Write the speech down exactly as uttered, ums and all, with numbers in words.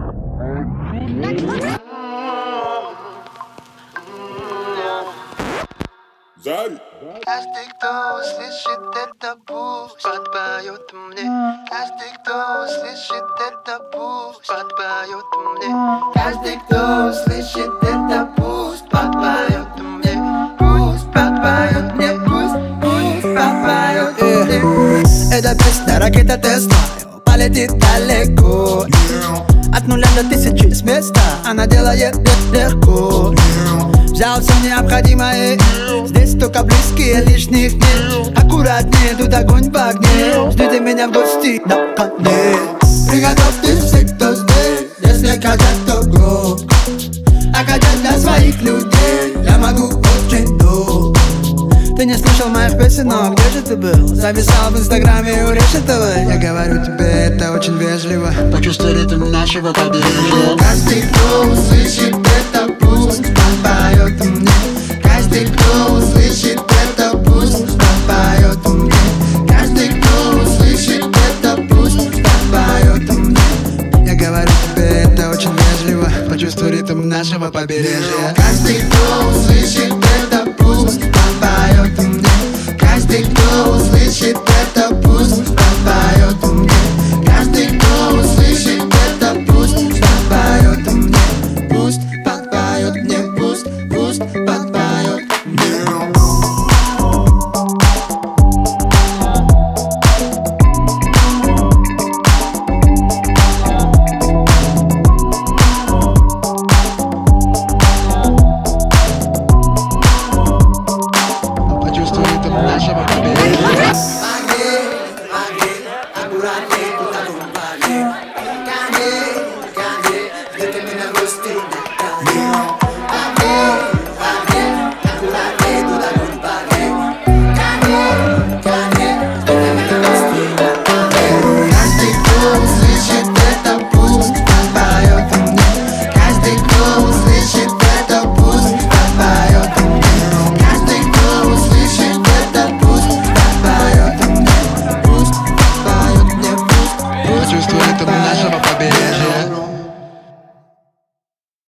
Каждый, кто услышит это, пусть подпоет мне. Каждый, кто услышит это, пусть подпоет мне. Каждый, кто услышит это, пусть подпоет мне. Пусть подпоет мне, пусть, пусть подпоет мне. Эта песня ракета Тесла полетит далеко. От нуля до тысячи с места она делает легко. Взял все необходимое, здесь только близкие, лишних нет. Аккуратнее, тут огонь в огне. Ждите меня в гости на коне. Приготовьтесь все, кто здесь. Если качать, то громко. А качать для своих людей я могу очень долго. Ты не слышал моих песен, но где же ты был? Зависал в инстаграме у Решетовой. Я говорю тебе, это очень вежливо. Почувствуй ритм нашего побережья. Каждый, кто услышит это, пусть подпоет мне. Каждый, кто услышит это, пусть подпоет мне. Каждый, кто услышит это, пусть подпоет мне. Я говорю тебе, это очень вежливо. Почувствуй ритм нашего побережья. Каждый, кто услышит это, пусть подпоет мне. Каждый, кто услышит это,